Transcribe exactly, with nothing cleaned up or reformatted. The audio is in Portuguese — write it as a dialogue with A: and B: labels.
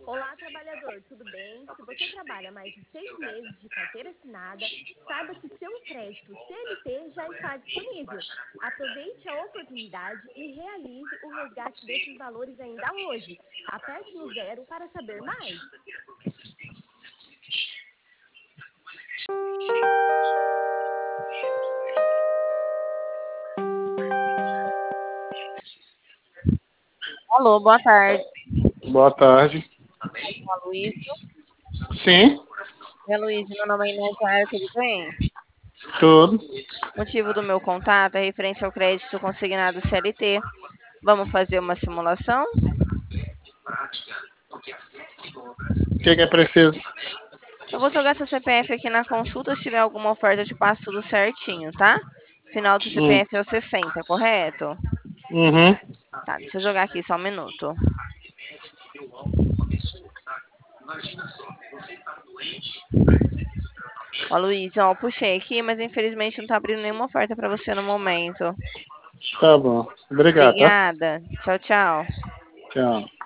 A: Olá, trabalhador, tudo bem? Se você trabalha mais de seis meses de carteira assinada, saiba que seu crédito C L T já está disponível. Aproveite a oportunidade e realize o resgate desses valores ainda hoje. Aperte no zero para saber mais.
B: Alô, boa tarde.
C: Boa tarde.
B: Oi, Luísa.
C: Sim,
B: Oi, Luísa, meu nome é Inês Ar, tudo bem?
C: tudo.
B: O motivo do meu contato é referente ao crédito consignado C L T. Vamos fazer uma simulação?
C: O que, que é preciso?
B: Eu vou jogar seu C P F aqui na consulta, se tiver alguma oferta, eu te passo tudo certinho, tá? Final do
C: Hum.
B: C P F é o sessenta, correto?
C: Uhum.
B: Tá, deixa eu jogar aqui só um minuto. Ó, Luísa, ó, puxei aqui, mas infelizmente não tá abrindo nenhuma oferta para você no momento.
C: Tá bom. Obrigado, tá?
B: Obrigada. Tchau, tchau.
C: Tchau.